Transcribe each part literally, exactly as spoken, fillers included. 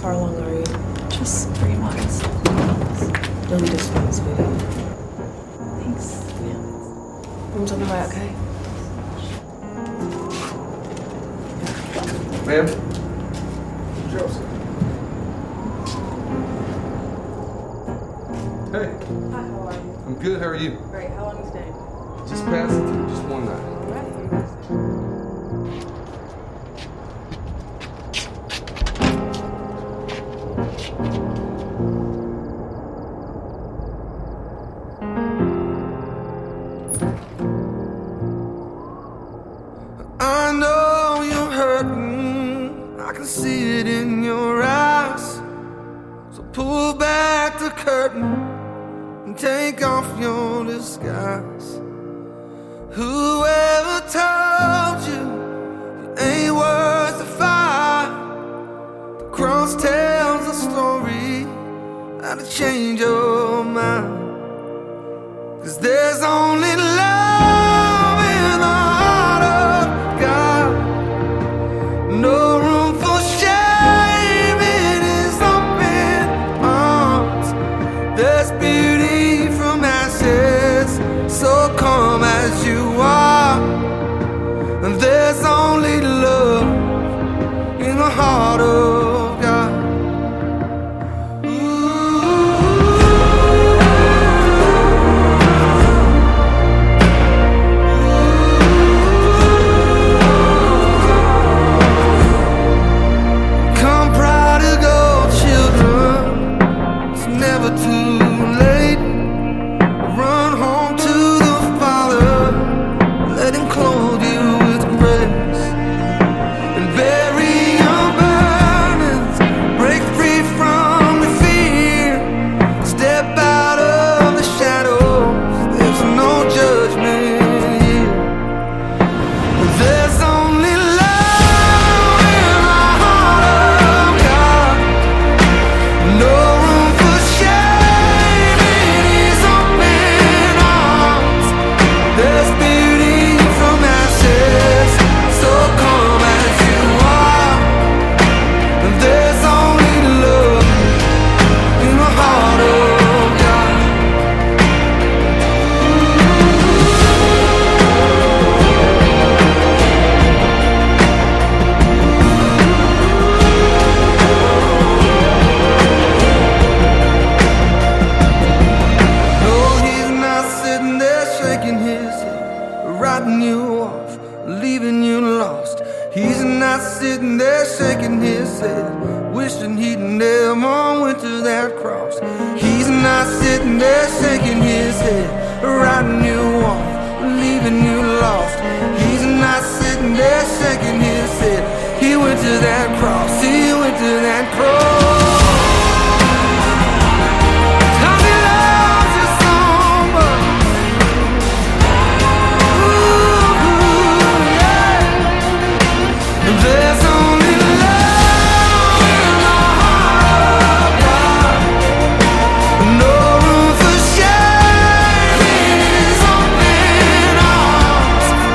far along are you? Just three months. You'll be just fine, sweetie. Thanks. Yeah. Room's on the way, okay? Ma'am? Joseph. Hey. Hi, how are you? I'm good, how are you? Great, how long are you staying? Just passing through, just one night. Alright, here you go. I know you're hurting, I can see it in your eyes. So pull back the curtain and take off your disguise. Whoever told you you ain't worth the fight? The cross tells a story that'll change your mind. 'Cause there's only love in the heart of God. No room for shame in His open arms. There's beauty from ashes, so come as you are. And there's only love in the heart of God. Writing you off, leaving you lost. He's not sitting there shaking his head, wishing he'd never went to that cross. He's not sitting there shaking his head, writing you off, leaving you lost. He's not sitting there shaking his head. He went to that cross, he went to that cross. There's only love in the heart of God. No room for shame in His open arms.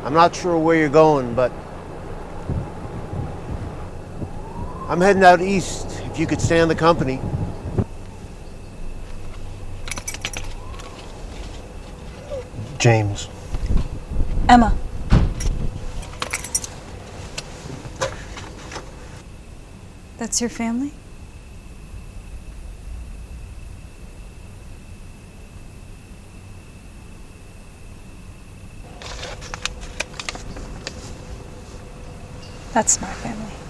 I'm not sure where you're going, but I'm heading out east, if you could stand the company. James. Emma. That's your family? That's my family.